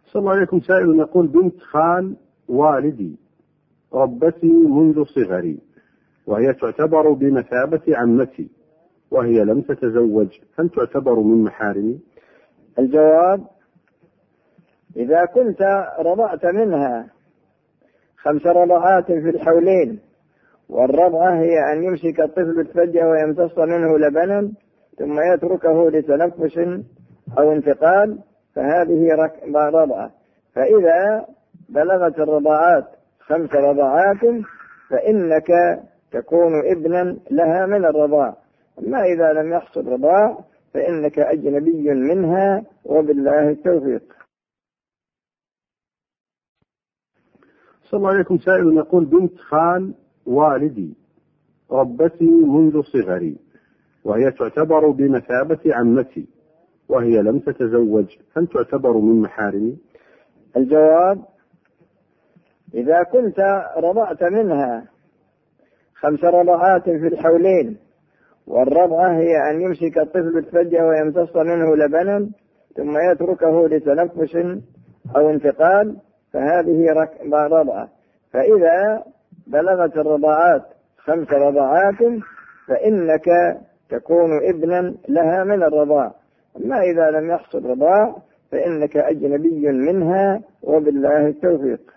صلى الله عليكم. سائل يقول: بنت خال والدي ربتي منذ صغري، وهي تعتبر بمثابة عمتي، وهي لم تتزوج، هل تعتبر من محارمي؟ الجواب: إذا كنت رضعت منها 5 رضعات في الحولين، والرضعة هي أن يمسك الطفل الثدي ويمتص منه لبنا ثم يتركه لتنفس أو انتقال، فهذه رضعة. فإذا بلغت الرضعات 5 رضعات فإنك تكون ابنا لها من الرضاع. أما إذا لم يحصل رضاع فإنك أجنبي منها، وبالله التوفيق. صلى الله عليكم. سائل يقول: بنت خال والدي ربتي منذ صغري، وهي تعتبر بمثابة عمتي، وهي لم تتزوج، هل تعتبر من محارمي؟ الجواب: إذا كنت رضعت منها 5 رضعات في الحولين، والرضعة هي أن يمسك الطفل الثدي ويمتص منه لبنا ثم يتركه لتنفس أو انتقال، فهذه رضعة. فإذا بلغت الرضعات 5 رضعات فإنك تكون ابنا لها من الرضاع. أما إذا لم يحصل رضاع فإنك أجنبي منها، وبالله التوفيق.